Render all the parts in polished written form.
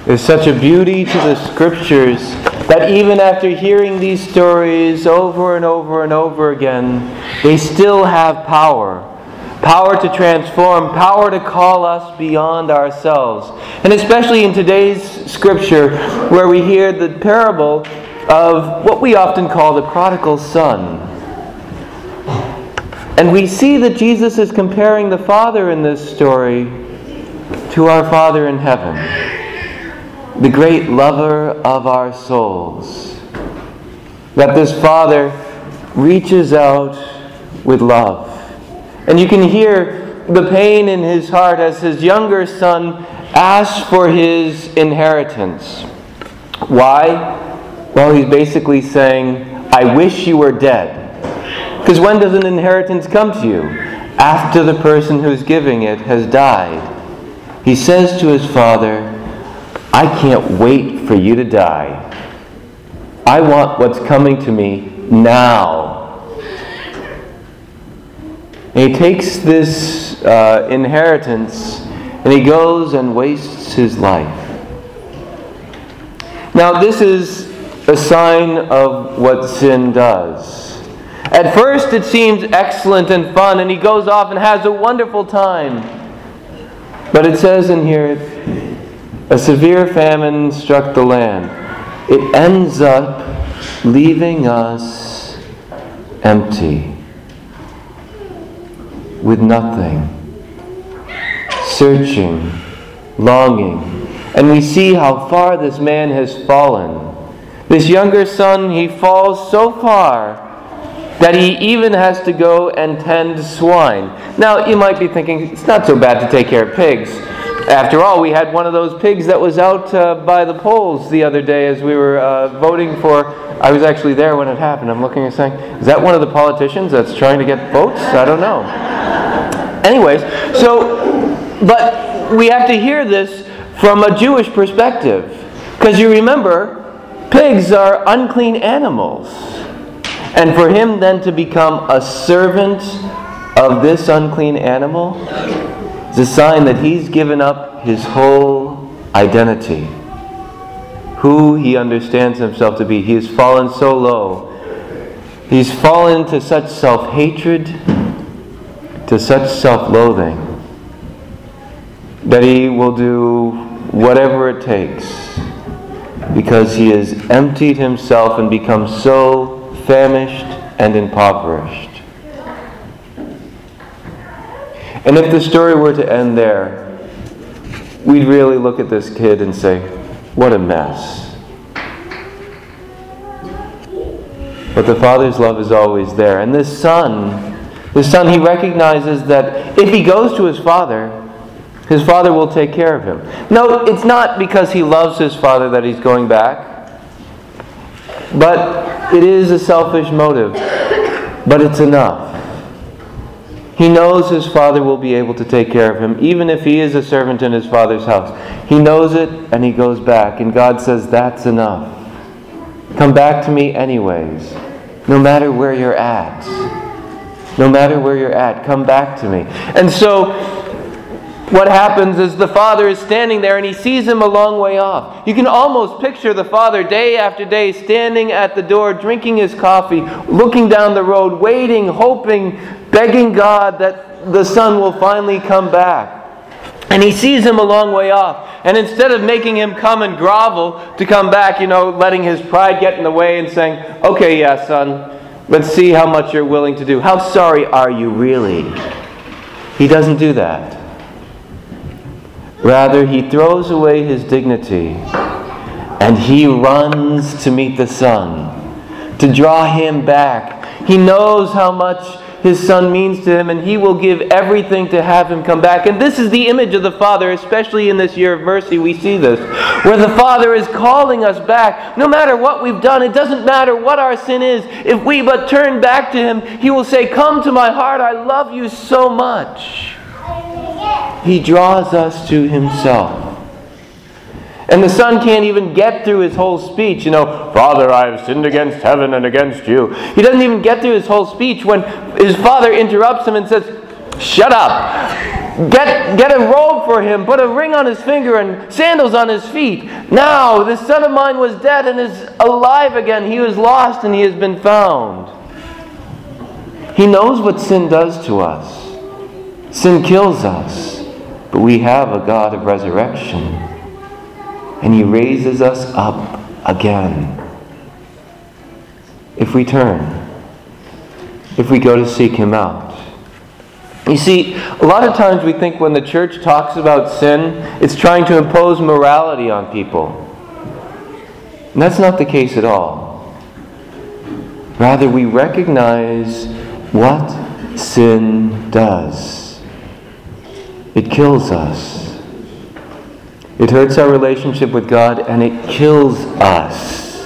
There's such a beauty to the Scriptures that even after hearing these stories over and over and over again, they still have power. Power to transform, power to call us beyond ourselves. And especially in today's Scripture, where we hear the parable of what we often call the prodigal son. And we see that Jesus is comparing the Father in this story to our Father in heaven, the great lover of our souls. That this Father reaches out with love. And you can hear the pain in his heart as his younger son asks for his inheritance. Why? Well, he's basically saying, I wish you were dead. Because when does an inheritance come to you? After the person who's giving it has died. He says to his father, I can't wait for you to die. I want what's coming to me now. And he takes this inheritance and he goes and wastes his life. Now this is a sign of what sin does. At first it seems excellent and fun, and he goes off and has a wonderful time. But it says in here, a severe famine struck the land. It ends up leaving us empty, with nothing, searching, longing. And we see how far this man has fallen. This younger son, he falls so far that he even has to go and tend swine. Now, you might be thinking, it's not so bad to take care of pigs. After all, we had one of those pigs that was out by the polls the other day as we were voting for. I was actually there when it happened. I'm looking and saying, is that one of the politicians that's trying to get votes? I don't know. Anyways, but we have to hear this from a Jewish perspective. Because you remember, pigs are unclean animals. And for him then to become a servant of this unclean animal is a sign that he's given up his whole identity. Who he understands himself to be. He has fallen so low. He's fallen to such self-hatred, to such self-loathing, that he will do whatever it takes because he has emptied himself and become so famished and impoverished. And if the story were to end there, we'd really look at this kid and say, what a mess. But the Father's love is always there. And this son, he recognizes that if he goes to his Father will take care of him. No, it's not because he loves his Father that he's going back. But it is a selfish motive, but it's enough. He knows his Father will be able to take care of him, even if he is a servant in his Father's house. He knows it, and he goes back, and God says, that's enough. Come back to me anyways, no matter where you're at. No matter where you're at, come back to me. And so, what happens is the Father is standing there and he sees him a long way off. You can almost picture the Father day after day standing at the door, drinking his coffee, looking down the road, waiting, hoping, begging God that the Son will finally come back. And he sees him a long way off. And instead of making him come and grovel to come back, letting his pride get in the way and saying, okay, yeah, son, let's see how much you're willing to do. How sorry are you really? He doesn't do that. Rather, he throws away his dignity and he runs to meet the Son, to draw him back. He knows how much his Son means to him, and he will give everything to have him come back. And this is the image of the Father, especially in this year of mercy, we see this, where the Father is calling us back. No matter what we've done, it doesn't matter what our sin is. If we but turn back to him, he will say, come to my heart, I love you so much. He draws us to himself. And the Son can't even get through his whole speech. Father, I have sinned against heaven and against you. He doesn't even get through his whole speech when his Father interrupts him and says, shut up. Get a robe for him, put a ring on his finger and sandals on his feet. Now, this son of mine was dead and is alive again. He was lost and he has been found. He knows what sin does to us. Sin kills us, but we have a God of resurrection. And he raises us up again. If we turn, if we go to seek him out. You see, a lot of times we think when the church talks about sin, it's trying to impose morality on people. And that's not the case at all. Rather, we recognize what sin does. It kills us. It hurts our relationship with God, and it kills us.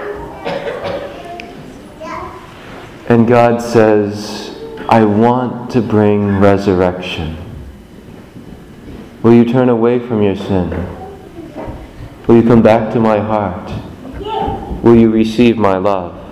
And God says, I want to bring resurrection. Will you turn away from your sin? Will you come back to my heart? Will you receive my love?